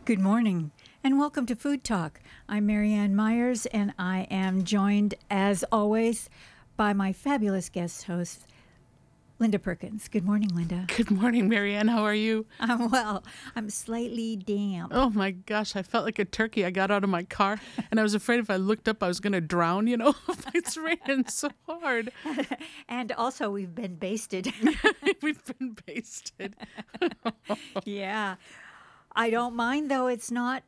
Good morning and welcome to Food Talk. I'm Marianne Myers and I am joined, as always, by my fabulous guest host, Linda Perkins. Good morning, Linda. Good morning, Marianne. How are you? I'm well. I'm slightly damp. Oh my gosh, I felt like a turkey. I got out of my car and I was afraid if I looked up I was going to drown, It's raining so hard. And also, we've been basted. We've been basted. Yeah. I don't mind, though. It's not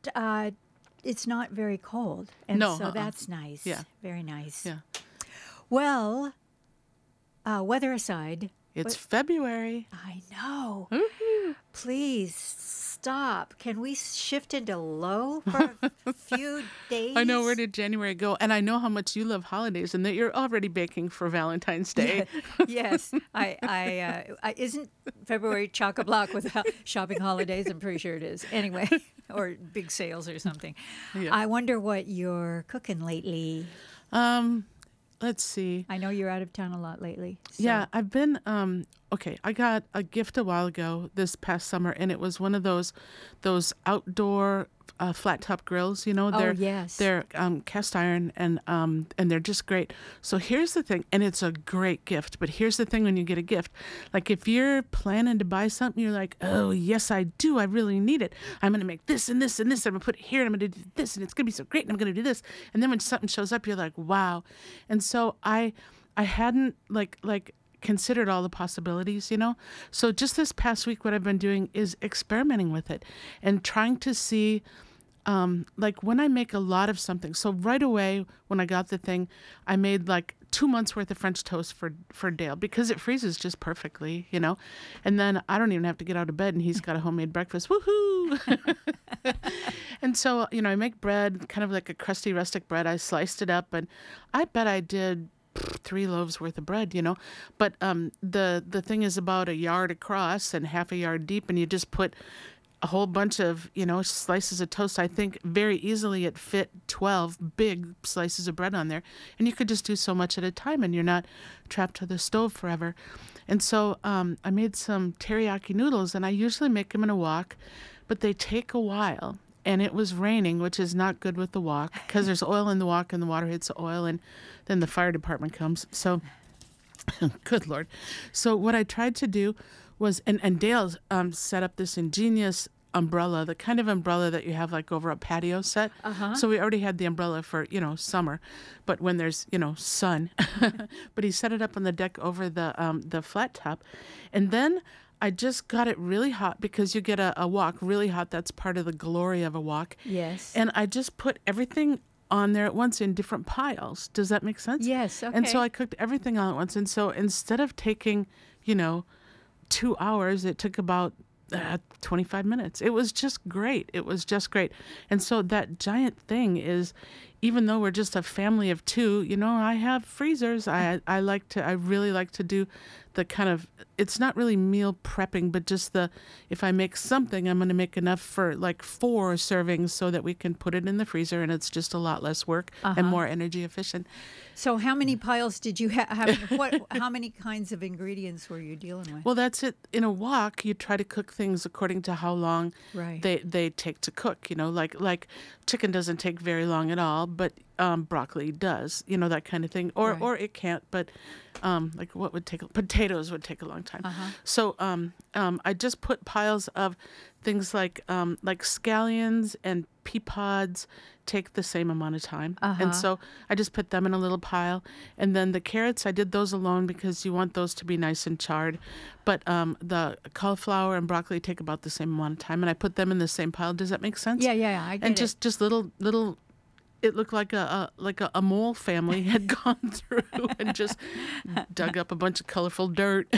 very cold. And No, so that's nice. Yeah. Very nice. Yeah. Well, weather aside, It's February. I know. Woohoo. Please stop. Can we shift into low for a few days? I know, where did January go? And I know how much you love holidays and that you're already baking for Valentine's Day. Yes. I isn't February chock-a-block with shopping holidays? I'm pretty sure it is. Anyway, or big sales or something. Yeah. I wonder what you're cooking lately. Let's see. I know you're out of town a lot lately. So. Yeah, I've been I got a gift a while ago this past summer, and it was one of those outdoor flat top grills, Oh, yes. They're cast iron and they're just great. So here's the thing, and it's a great gift, but here's the thing when you get a gift. Like if you're planning to buy something, you're like, "Oh, yes, I do. I really need it. I'm going to make this and this and this. I'm going to put it here and I'm going to do this and it's going to be so great and I'm going to do this." And then when something shows up, you're like, "Wow." And so I hadn't like considered all the possibilities, So just this past week, what I've been doing is experimenting with it and trying to see, like when I make a lot of something. So right away, when I got the thing, I made like 2 months worth of French toast for Dale because it freezes just perfectly, And then I don't even have to get out of bed and he's got a homemade breakfast. Woohoo! And so, I make bread, kind of like a crusty rustic bread. I sliced it up and I bet I did 3 loaves worth of bread, But the thing is about a yard across and half a yard deep, and you just put a whole bunch of, slices of toast. I think very easily it fit 12 big slices of bread on there. And you could just do so much at a time and you're not trapped to the stove forever. And so I made some teriyaki noodles, and I usually make them in a wok, but they take a while. And it was raining, which is not good with the wok because there's oil in the wok and the water hits the oil and then the fire department comes. So, good Lord. So what I tried to do was, and Dale set up this ingenious umbrella, the kind of umbrella that you have like over a patio set. Uh-huh. So we already had the umbrella for, summer, but when there's, sun. But he set it up on the deck over the flat top. And then I just got it really hot because you get a wok really hot. That's part of the glory of a wok. Yes. And I just put everything on there at once in different piles. Does that make sense? Yes. Okay. And so I cooked everything all at once. And so instead of taking, 2 hours, it took about 25 minutes. It was just great. It was just great. And so that giant thing is, even though we're just a family of 2, I have freezers. I really like to do the kind of, it's not really meal prepping, but just if I make something, I'm going to make enough for like 4 servings so that we can put it in the freezer and it's just a lot less work and more energy efficient. So how many piles did you have? How many kinds of ingredients were you dealing with? Well, that's it. In a wok, you try to cook things according to how long Right. they take to cook. Like chicken doesn't take very long at all, but broccoli does. That kind of thing. Or Right. or it can't. But like what would take potatoes would take a long time. So I just put piles of things like scallions and pea pods take the same amount of time. And so I just put them in a little pile. And then the carrots, I did those alone because you want those to be nice and charred. But the cauliflower and broccoli take about the same amount of time. And I put them in the same pile. Does that make sense? Yeah, I get And it. just little, it looked like a mole family had gone through and just dug up a bunch of colorful dirt.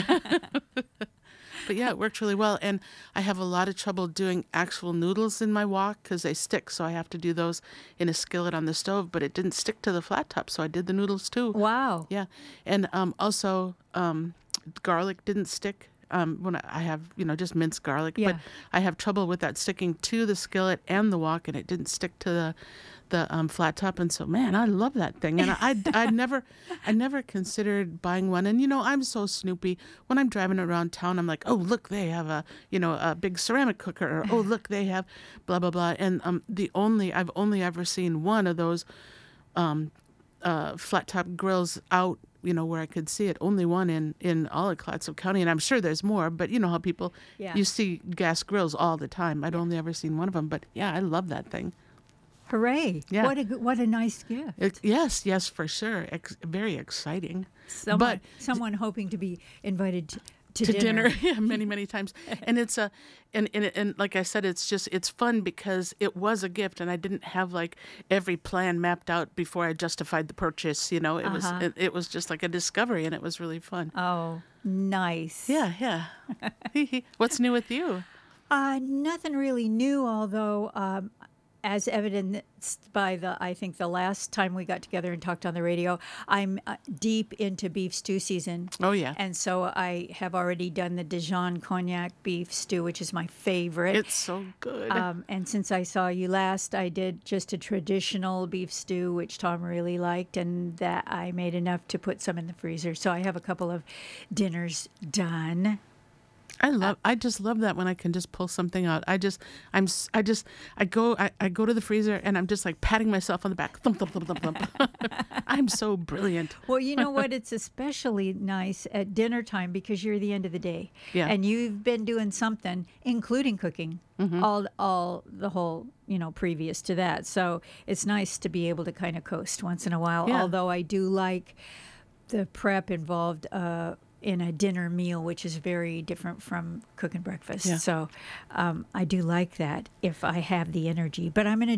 But yeah, it worked really well. And I have a lot of trouble doing actual noodles in my wok because they stick. So I have to do those in a skillet on the stove. But it didn't stick to the flat top, so I did the noodles too. Wow. Yeah. And also garlic didn't stick. When I have, just minced garlic. Yeah. But I have trouble with that sticking to the skillet and the wok, and it didn't stick to flat top, and so man, I love that thing. And I never considered buying one. And I'm so snoopy when I'm driving around town. I'm like, oh look, they have a big ceramic cooker, or oh look, they have blah blah blah. And I've only ever seen one of those flat top grills out, where I could see it. Only one in all of Clatsop County, and I'm sure there's more. But you know how people, you see gas grills all the time. I'd only ever seen one of them, but yeah, I love that thing. Hooray! Yeah. What a nice gift. Yes, for sure. Very exciting. Someone hoping to be invited to dinner. Yeah, many times. And it's and like I said, it's fun because it was a gift, and I didn't have like every plan mapped out before I justified the purchase. It was just like a discovery, and it was really fun. Oh, nice. Yeah. What's new with you? Nothing really new, although as evidenced by I think the last time we got together and talked on the radio, I'm deep into beef stew season. Oh, yeah. And so I have already done the Dijon cognac beef stew, which is my favorite. It's so good. And since I saw you last, I did just a traditional beef stew, which Tom really liked, and that I made enough to put some in the freezer. So I have a couple of dinners done. I just love that when I can just pull something out. I go to the freezer and I'm just like patting myself on the back. Thump, thump, thump, thump, thump. I'm so brilliant. Well, you know what? It's especially nice at dinner time because you're the end of the day. Yeah. And you've been doing something, including cooking, all the whole, previous to that. So it's nice to be able to kind of coast once in a while. Yeah. Although I do like the prep involved in a dinner meal, which is very different from cooking breakfast. Yeah. So I do like that if I have the energy. But I'm going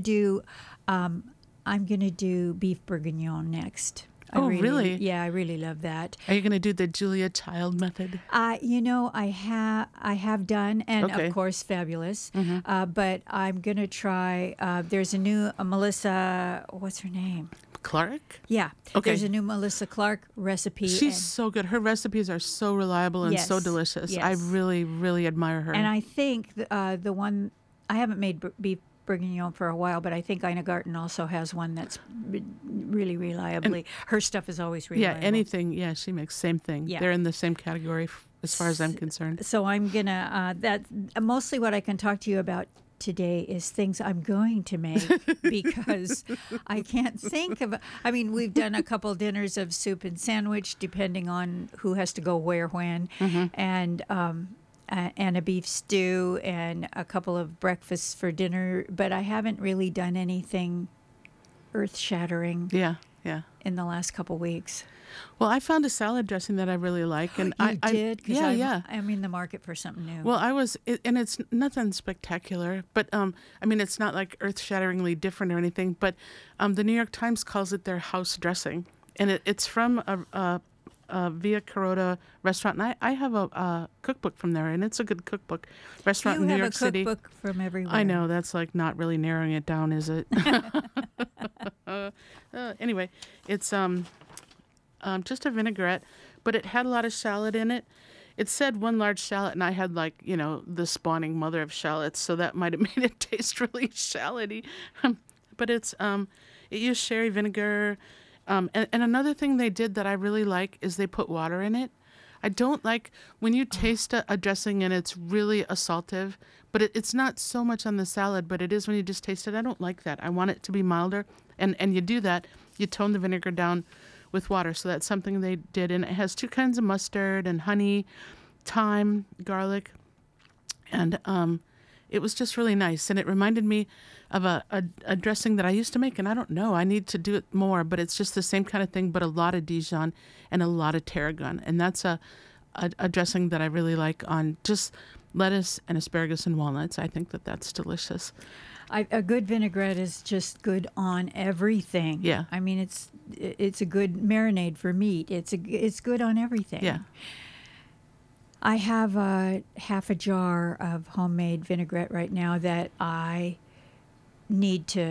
to do beef bourguignon next. Really? Yeah, I really love that. Are you going to do the Julia Child method? I have done, and Okay. of course, fabulous. But I'm going to try, there's a new Melissa, what's her name? Clark? Yeah. Okay. There's a new Melissa Clark recipe. She's so good. Her recipes are so reliable and so Yes, delicious. yes. I really, really admire her. And I think the one, I haven't made beef bourguignon for a while, but I think Ina Garten also has one that's really reliably. Her stuff is always reliable. Yeah, anything. Yeah, she makes same thing. Yeah. They're in the same category as far as I'm concerned. So I'm gonna that mostly what I can talk to you about today is things I'm going to make because I can't think of. I mean, we've done a couple dinners of soup and sandwich, depending on who has to go where when, and a beef stew and a couple of breakfasts for dinner. But I haven't really done anything earth-shattering Yeah. in the last couple weeks. Well, I found a salad dressing that I really like, and You did? 'Cause yeah. I'm in the market for something new. Well, and it's nothing spectacular, but it's not like earth-shatteringly different or anything. But the New York Times calls it their house dressing, and it's from a Via Carota restaurant. And I have a cookbook from there, and it's a good cookbook. Restaurant in New York City. You have a cookbook from everywhere. I know, that's like not really narrowing it down, is it? Anyway, it's just a vinaigrette, but it had a lot of shallot in it. It said one large shallot, and I had the spawning mother of shallots, so that might have made it taste really shalloty. But it used sherry vinegar. And another thing they did that I really like is they put water in it. I don't like when you taste a dressing and it's really assaultive, but it's not so much on the salad, but it is when you just taste it. I don't like that. I want it to be milder. And you do that. You tone the vinegar down with water. So that's something they did. And it has 2 kinds of mustard and honey, thyme, garlic. And it was just really nice. And it reminded me of a dressing that I used to make. And I don't know, I need to do it more. But it's just the same kind of thing, but a lot of Dijon and a lot of tarragon. And that's a dressing that I really like on just lettuce and asparagus and walnuts. I think that's delicious. A good vinaigrette is just good on everything. Yeah. I mean, it's a good marinade for meat. It's good on everything. Yeah. I have half a jar of homemade vinaigrette right now that I need to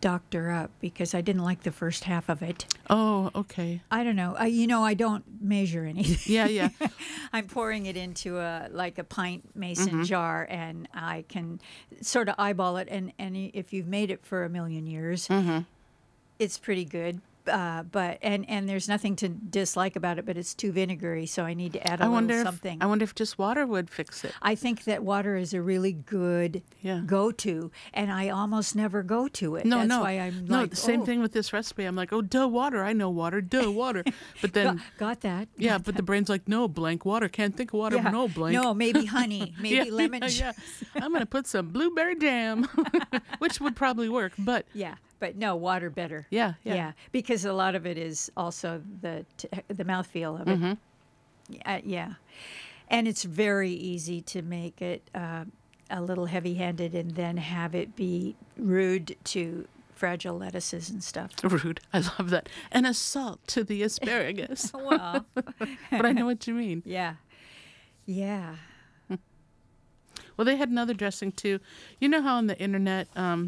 doctor up because I didn't like the first half of it. Oh, okay. I don't know. I don't measure anything. Yeah, yeah. I'm pouring it into a pint mason jar, and I can sort of eyeball it. And if you've made it for a million years, it's pretty good. But there's nothing to dislike about it, but it's too vinegary, so I need to add a little something. I wonder if just water would fix it. I think that water is a really good go-to, and I almost never go to it. That's why I'm like, the same thing with this recipe. I'm like, oh, duh, water. I know water, duh, water. But then, got that? Yeah, but the brain's like, no, blank water. Can't think of water, no, blank. No, maybe honey, maybe lemon juice. Yeah. I'm gonna put some blueberry jam, which would probably work, but yeah. But no, water better. Yeah. Because a lot of it is also the mouthfeel of it. Yeah. And it's very easy to make it a little heavy-handed and then have it be rude to fragile lettuces and stuff. Rude. I love that. And a salt to the asparagus. Well. But I know what you mean. Yeah. Yeah. Well, they had another dressing, too. You know how on the internet...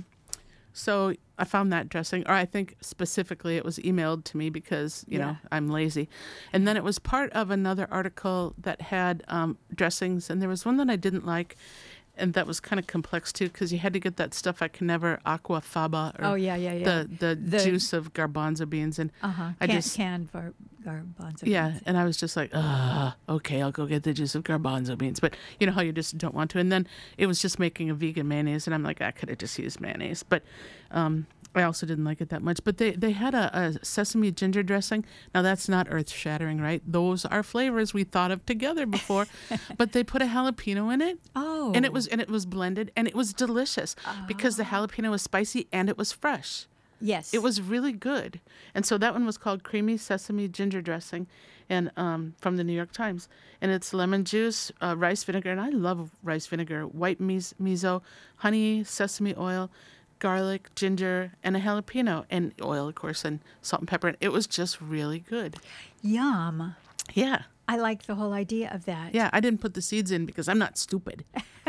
So I found that dressing, or I think specifically it was emailed to me because, you know, I'm lazy. And then it was part of another article that had dressings, and there was one that I didn't like, and that was kind of complex too because you had to get that stuff I can never aquafaba or the juice of garbanzo beans, and I just canned garbanzo beans. Yeah, and I was just like, okay, I'll go get the juice of garbanzo beans, but you know how you just don't want to. And then it was just making a vegan mayonnaise, and I'm like, I could have just used mayonnaise, but I also didn't like it that much. But they had a sesame ginger dressing. Now, that's not earth-shattering, right? Those are flavors we thought of together before. But they put a jalapeno in it. Oh. And it was blended, and it was delicious because the jalapeno was spicy and it was fresh. Yes. It was really good. And so that one was called Creamy Sesame Ginger Dressing, and from the New York Times. And it's lemon juice, rice vinegar, and I love rice vinegar, white miso, honey, sesame oil, garlic, ginger, and a jalapeno, and oil, of course, and salt and pepper. And it was just really good. Yum. Yeah. I like the whole idea of that. Yeah, I didn't put the seeds in because I'm not stupid.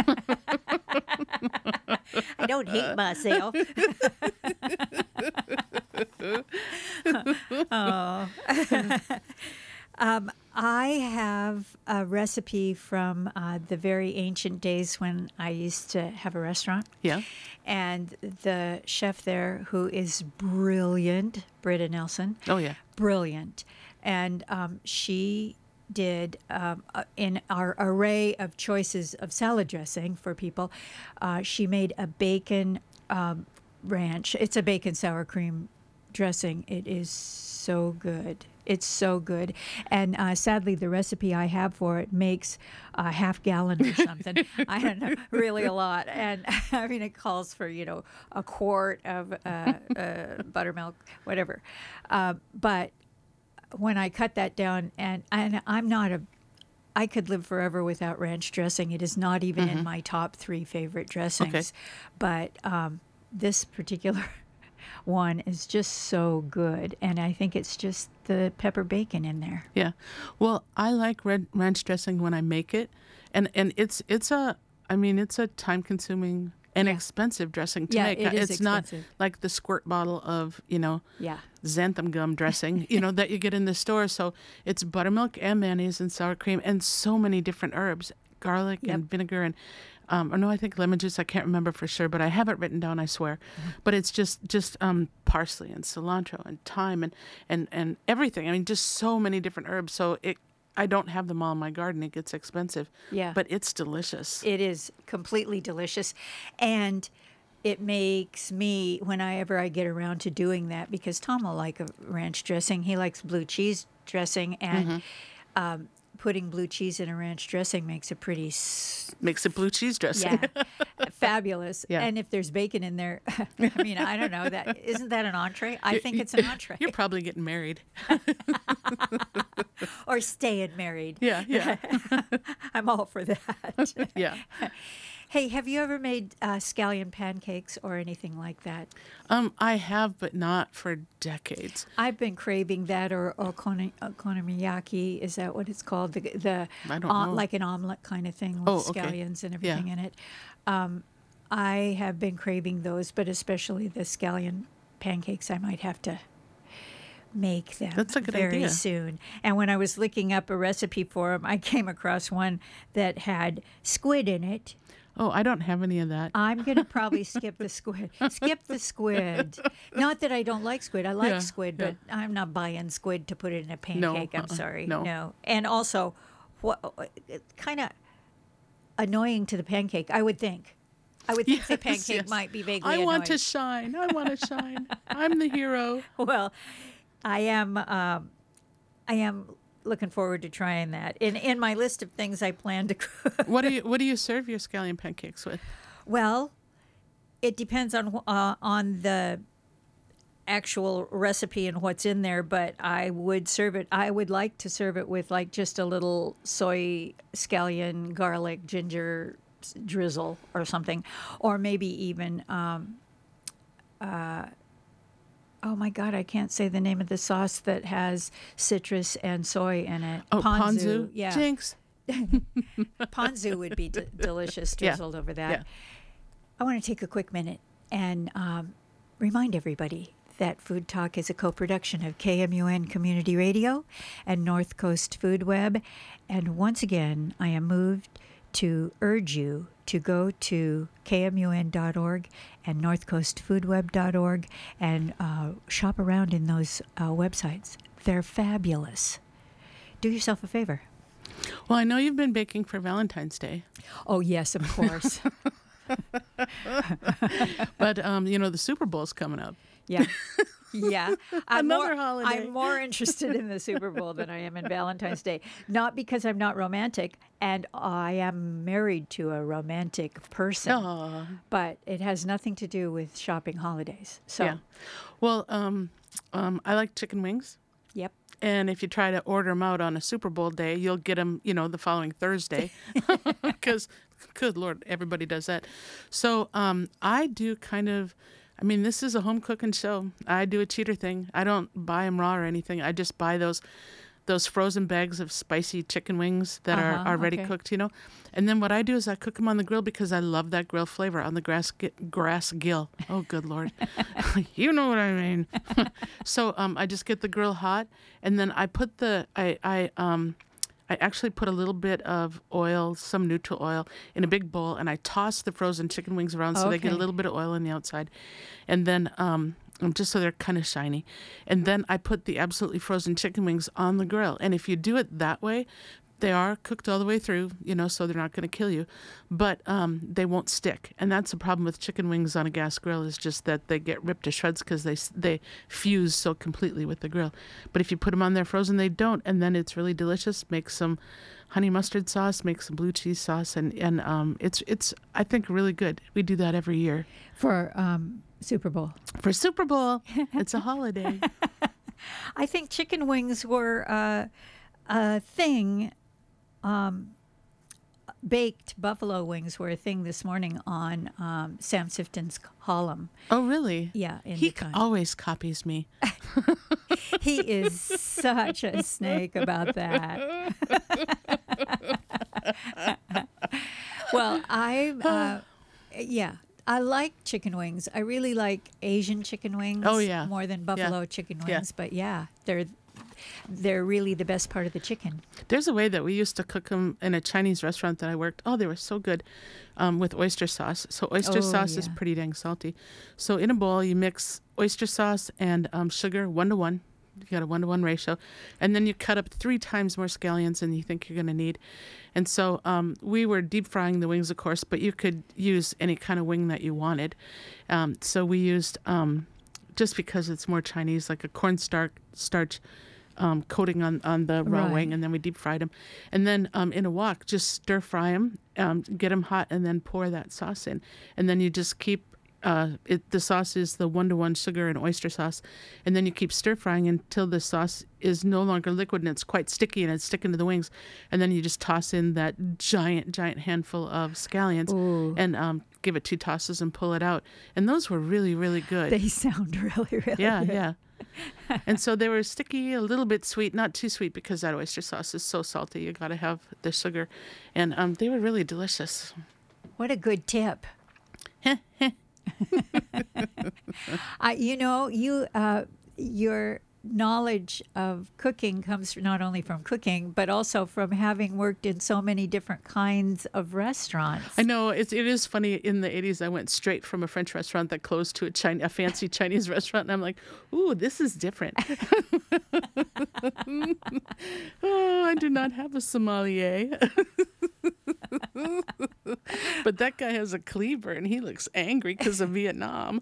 I don't hate myself. Oh. I have a recipe from the very ancient days when I used to have a restaurant. Yeah. And the chef there, who is brilliant, Britta Nelson. Oh, yeah. Brilliant. And she did, in our array of choices of salad dressing for people, she made a bacon ranch. It's a bacon sour cream dressing. It is so good. It's so good. And sadly, the recipe I have for it makes a half gallon or something. I don't know, really a lot. And I mean, it calls for, a quart of buttermilk, whatever. But when I cut that down, and I could live forever without ranch dressing. It is not even in my top 3 favorite dressings. Okay. But this particular one is just so good, and I think it's just the pepper bacon in there. Yeah. Well, I like red ranch dressing when I make it, and it's a time-consuming and expensive dressing to make. It is it's expensive. Not like the squirt bottle of, xanthan gum dressing, that you get in the store. So it's buttermilk and mayonnaise and sour cream and so many different herbs, garlic and vinegar and I think lemon juice. I can't remember for sure, but I have it written down, I swear. But it's just parsley and cilantro and thyme and everything. I mean, just so many different herbs. So I don't have them all in my garden. It gets expensive. Yeah. But it's delicious. It is completely delicious. And it makes me, whenever I get around to doing that, because Tom will like a ranch dressing. He likes blue cheese dressing. And putting blue cheese in a ranch dressing makes it pretty... Makes it blue cheese dressing. Yeah. Fabulous. Yeah. And if there's bacon in there, I mean, I don't know. Isn't that an entree? I think it's an entree. You're probably getting married. Or staying married. Yeah. I'm all for that. Yeah. Hey, have you ever made scallion pancakes or anything like that? I have, but not for decades. I've been craving that, or okonomiyaki. Is that what it's called? The I don't know. Like an omelet kind of thing with scallions and everything in it. I have been craving those, but especially the scallion pancakes, I might have to make them That's a good very idea. soon. And when I was looking up a recipe for them, I came across one that had squid in it. Oh, I don't have any of that. I'm going to probably skip the squid. Skip the squid. Not that I don't like squid. I like Yeah, squid, yeah. but I'm not buying squid to put it in a pancake. I'm sorry. no. And also, kind of annoying to the pancake, I would think. I would think the pancake yes. might be vaguely I annoying. want to shine. I want to shine. I'm the hero. Well, I am looking forward to trying that. In my list of things I plan to cook. What do you serve your scallion pancakes with? Well, it depends on the actual recipe and what's in there, but I would serve it. I would like to serve it with like just a little soy, scallion, garlic, ginger drizzle or something, or maybe even. Oh my God, I can't say the name of the sauce that has citrus and soy in it. Oh, ponzu. Yeah. Jinx. Ponzu would be delicious drizzled over that. Yeah. I want to take a quick minute and remind everybody that Food Talk is a co-production of KMUN Community Radio and North Coast Food Web. And once again, I am moved to urge you to go to kmun.org and northcoastfoodweb.org and shop around in those websites. They're fabulous. Do yourself a favor. Well, I know you've been baking for Valentine's Day, Oh, yes, of course. but the Super Bowl's coming up. Yeah. Yeah. Another holiday. I'm more interested in the Super Bowl than I am in Valentine's Day. Not because I'm not romantic, and I am married to a romantic person, Aw. but it has nothing to do with shopping holidays. So, Yeah. Well, I like chicken wings. yep. And if you try to order them out on a Super Bowl day, you'll get them, the following Thursday. Because, good Lord, everybody does that. So I do this is a home cooking show. I do a cheater thing. I don't buy them raw or anything. I just buy those frozen bags of spicy chicken wings that are already okay. cooked, And then what I do is I cook them on the grill because I love that grill flavor on the grass gill. Oh, good Lord. You know what I mean. So I just get the grill hot, and then I put I actually put a little bit of oil, some neutral oil, in a big bowl, and I toss the frozen chicken wings around so they get a Okay. little bit of oil on the outside. And then just so they're kind of shiny. And then I put the absolutely frozen chicken wings on the grill. And if you do it that way, they are cooked all the way through, so they're not going to kill you, but they won't stick. And that's the problem with chicken wings on a gas grill, is just that they get ripped to shreds because they fuse so completely with the grill. But if you put them on there frozen, they don't, and then it's really delicious. Make some honey mustard sauce, make some blue cheese sauce, and it's I think really good. We do that every year For Super Bowl. for Super Bowl. It's a holiday. I think chicken wings were a thing. Baked buffalo wings were a thing this morning on Sam Sifton's column. Oh, really? Yeah, in He the Times. always copies me. He is such a snake about that. Well, I like chicken wings. I really like Asian chicken wings. Oh, yeah. More than buffalo chicken wings. But yeah, they're really the best part of the chicken. There's a way that we used to cook them in a Chinese restaurant that I worked. Oh, they were so good with oyster sauce. So oyster sauce is yeah. pretty dang salty. So in a bowl, you mix oyster sauce and sugar 1-to-1. You got a 1-to-1 ratio. And then you cut up 3 times more scallions than you think you're going to need. And so we were deep frying the wings, of course, but you could use any kind of wing that you wanted. So we used, just because it's more Chinese, like a cornstarch coating on the raw Right. wing, and then we deep fried them. And then in a wok, just stir fry them, get them hot, and then pour that sauce in. And then you just keep the sauce is the 1-to-1 sugar and oyster sauce, and then you keep stir frying until the sauce is no longer liquid and it's quite sticky and it's sticking to the wings. And then you just toss in that giant handful of scallions and give it 2 tosses and pull it out. And those were really, really good. They sound really, really Yeah, good. yeah. And so they were sticky, a little bit sweet, not too sweet because that oyster sauce is so salty. You got to have the sugar. And they were really delicious. What a good tip. Your knowledge of cooking comes not only from cooking, but also from having worked in so many different kinds of restaurants. I know it is funny. In the 80s, I went straight from a French restaurant that closed to a fancy Chinese restaurant, and I'm like, "Ooh, this is different." Oh, I do not have a sommelier, but that guy has a cleaver, and he looks angry because of Vietnam.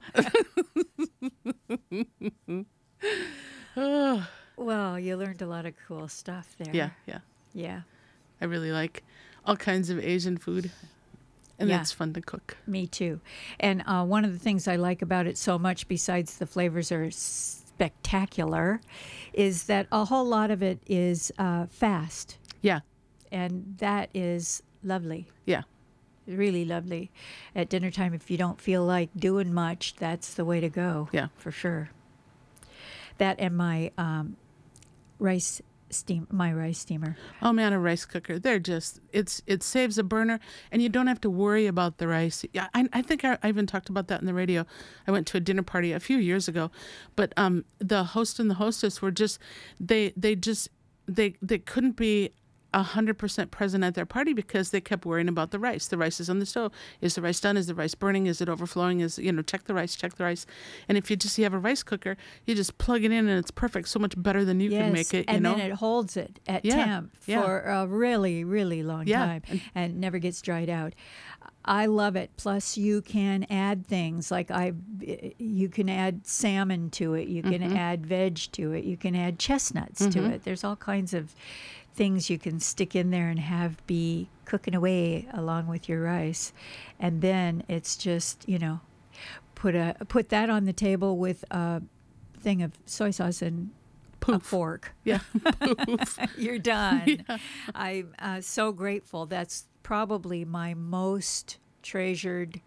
Oh, Well, you learned a lot of cool stuff there. yeah. Yeah. I really like all kinds of Asian food, and Yeah. it's fun to cook. Me too. And one of the things I like about it so much, besides the flavors are spectacular, is that a whole lot of it is fast. Yeah, And that is lovely. yeah. Really lovely. At dinner time, if you don't feel like doing much, that's the way to go. Yeah. For sure. That and my rice steamer. Oh man, a rice cooker. They're just it saves a burner, and you don't have to worry about the rice. Yeah, I think I even talked about that in the radio. I went to a dinner party a few years ago, but the host and the hostess were just they couldn't be 100% present at their party because they kept worrying about the rice. The rice is on the stove. Is the rice done? Is the rice burning? Is it overflowing? Check the rice. And if you have a rice cooker, you just plug it in and it's perfect. So much better than you can make it. And then it holds it at temp for a really, really long time and never gets dried out. I love it. Plus, you can add things like you can add salmon to it. You can add veg to it. You can add chestnuts to it. There's all kinds of things you can stick in there and have be cooking away along with your rice. And then it's just, put that on the table with a thing of soy sauce and a fork. Yeah. Poof. You're done. Yeah. I'm so grateful. That's probably my most treasured.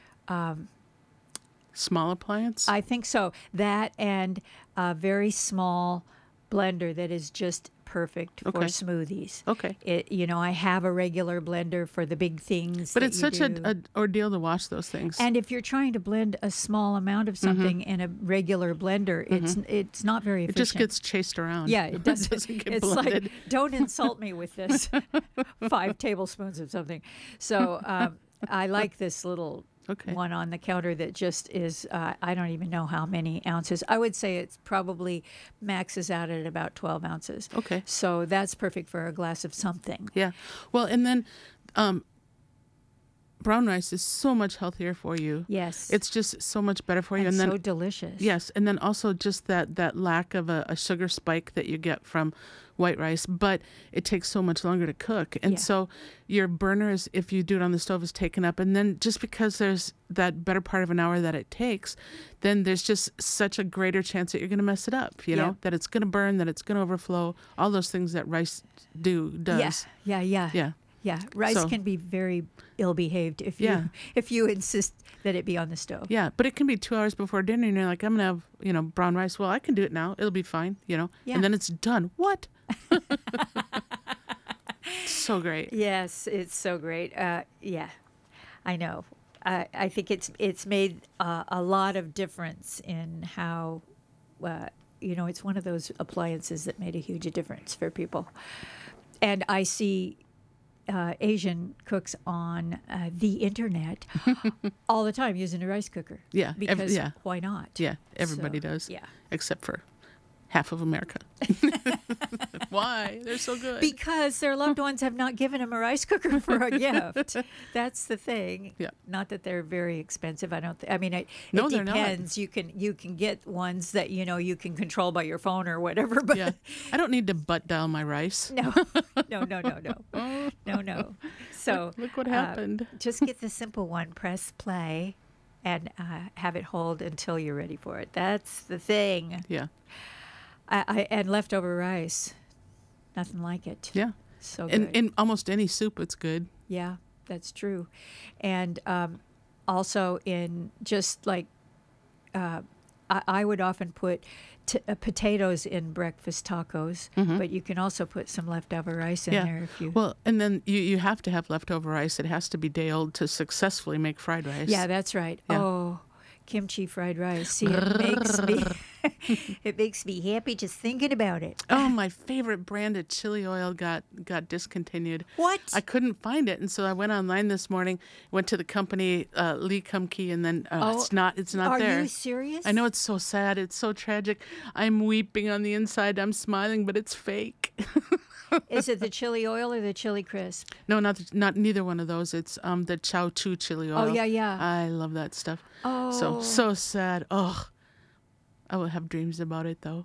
Small appliance? I think so. That and a very small blender that is just perfect for smoothies. Okay. I have a regular blender for the big things. But it's such an ordeal to wash those things. And if you're trying to blend a small amount of something in a regular blender, it's not very efficient. It just gets chased around. Yeah, it doesn't. Doesn't get It's blended. like, don't insult me with this 5 tablespoons of something. So I like this little one on the counter that just is, I don't even know how many ounces. I would say it's probably maxes out at about 12 ounces. Okay. So that's perfect for a glass of something. Yeah. Well, and then brown rice is so much healthier for you. Yes. It's just so much better for you. And then so delicious. Yes, and then also just that lack of a sugar spike that you get from white rice, but it takes so much longer to cook. And so your burners, if you do it on the stove, is taken up. And then just because there's that better part of an hour that it takes, then there's just such a greater chance that you're going to mess it up, that it's going to burn, that it's going to overflow, all those things that rice does. Yeah, rice can be very ill-behaved if you insist that it be on the stove. Yeah, but it can be 2 hours before dinner, and you're like, I'm gonna have, brown rice. Well, I can do it now. It'll be fine, Yeah. And then it's done. What? So great. Yes, it's so great. Yeah, I know. I think it's made a lot of difference in how, it's one of those appliances that made a huge difference for people. And I see Asian cooks on the internet all the time using a rice cooker. Yeah. Because why not? Yeah, everybody does. Yeah. Except for half of America. Why? They're so good. Because their loved ones have not given them a rice cooker for a gift. That's the thing. Yeah. Not that they're very expensive. I don't. It No, they're not. depends. You can get ones that you can control by your phone or whatever. But Yeah. I don't need to butt dial my rice. no. So Look what happened. just get the simple one. Press play, and have it hold until you're ready for it. That's the thing. Yeah. And leftover rice, nothing like it. Yeah. So good. In almost any soup, it's good. Yeah, that's true. And also in just like, I would often put potatoes in breakfast tacos, but you can also put some leftover rice in there if you... Well, and then you have to have leftover rice. It has to be day old to successfully make fried rice. Yeah, that's right. Yeah. Oh, kimchi fried rice. See, it makes me happy just thinking about it. Oh, my favorite brand of chili oil got discontinued. What? I couldn't find it, and so I went online this morning, went to the company Lee Kum-Kee, and then it's not there. Are you serious? I know, it's so sad. It's so tragic. I'm weeping on the inside. I'm smiling, but it's fake. Is it the chili oil or the chili crisp? No, not neither one of those. It's the Chow Chu chili oil. Oh, yeah. I love that stuff. Oh. So sad. Oh, I will have dreams about it though.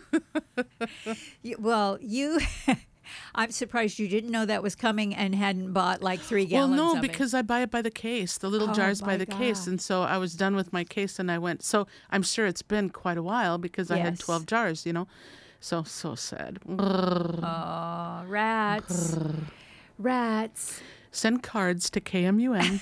I'm surprised you didn't know that was coming and hadn't bought like 3 gallons Well, no, of because I buy it by the case, the little jars by the case. And so I was done with my case and I went. So I'm sure it's been quite a while because I had 12 jars, So sad. Oh, rats. Rats. Send cards to KMUN.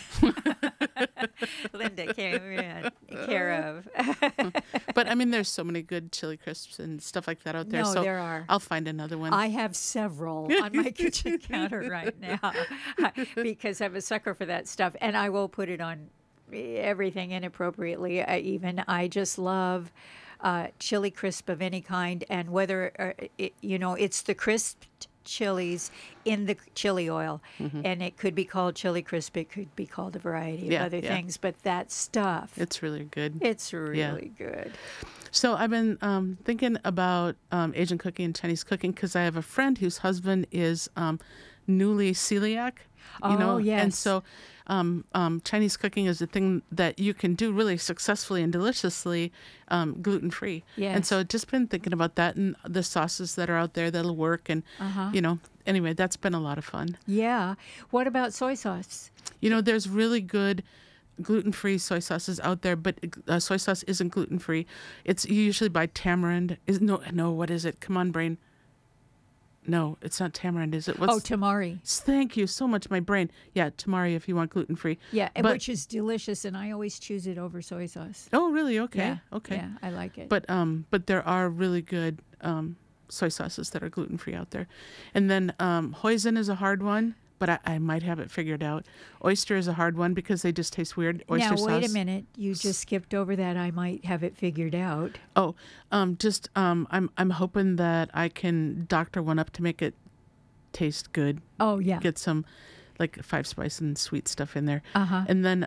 Linda came care of. But I mean, there's so many good chili crisps and stuff like that out there. No, so there are. I'll find another one. I have several on my kitchen counter right now because I'm a sucker for that stuff, and I will put it on everything inappropriately. I just love chili crisp of any kind, and whether it's the crisped chilies in the chili oil, and it could be called chili crisp, it could be called a variety of other things, but that stuff, it's really good. It's really good. So I've been thinking about Asian cooking and Chinese cooking because I have a friend whose husband is newly celiac. Yes. And so Chinese cooking is a thing that you can do really successfully and deliciously gluten-free. Yes. And so I've just been thinking about that and the sauces that are out there that'll work. And, anyway, that's been a lot of fun. Yeah. What about soy sauce? There's really good gluten-free soy sauces out there, but soy sauce isn't gluten-free. It's usually by Tamarind. What is it? Come on, brain. No, it's not Tamarind, is it? Tamari. Thank you so much, my brain. Yeah, Tamari if you want gluten-free. Yeah, which is delicious, and I always choose it over soy sauce. Oh, really? Okay. Yeah, okay. Yeah, I like it. But there are really good soy sauces that are gluten-free out there. And then hoisin is a hard one, but I might have it figured out. Oyster is a hard one because they just taste weird. Oyster sauce. Now, wait a minute. You just skipped over that. I might have it figured out. Oh, I'm hoping that I can doctor one up to make it taste good. Oh, yeah. Get some like 5-spice and sweet stuff in there. Uh-huh. And then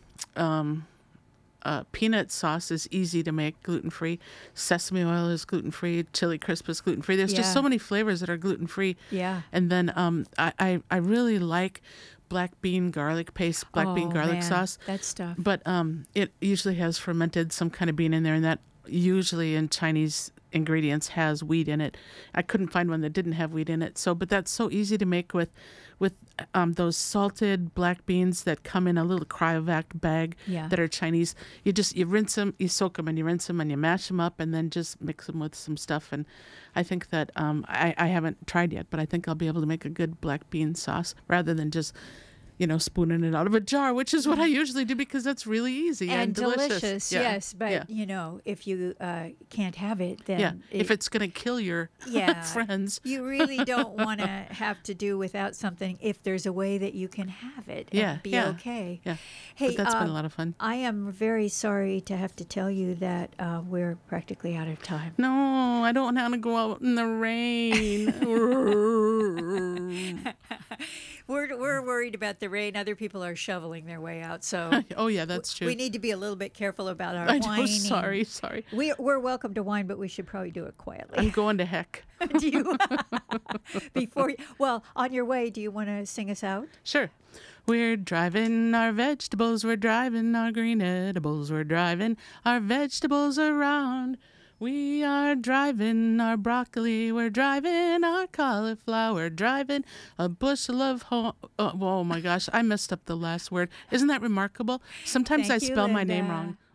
peanut sauce is easy to make gluten-free. Sesame oil is gluten-free. Chili crisp is gluten-free. There's just so many flavors that are gluten-free. Yeah. And then I really like black bean garlic paste, black bean garlic sauce. That stuff. But it usually has fermented some kind of bean in there, and that usually in Chinese ingredients has wheat in it. I couldn't find one that didn't have wheat in it. But that's so easy to make with those salted black beans that come in a little cryovac bag that are Chinese. You rinse them, you soak them, and you rinse them, and you mash them up, and then just mix them with some stuff. And I think that I haven't tried yet, but I think I'll be able to make a good black bean sauce rather than just spooning it out of a jar, which is what I usually do because that's really easy and delicious. Yes, but if you can't have it, then if it's going to kill your friends, you really don't want to have to do without something if there's a way that you can have it and be okay. Yeah. Hey, but that's been a lot of fun. I am very sorry to have to tell you that we're practically out of time. No, I don't want to go out in the rain. We're worried about the rain. Other people are shoveling their way out, so oh yeah, that's true. We need to be a little bit careful about our know, whining. sorry. We're welcome to whine, but we should probably do it quietly. I'm going to heck. Do you? On your way, do you want to sing us out? Sure. We're driving our vegetables, we're driving our green edibles, we're driving our vegetables around. We are driving our broccoli, we're driving our cauliflower, driving a bushel of oh my gosh, I messed up the last word. Isn't that remarkable? Sometimes I spell my name wrong.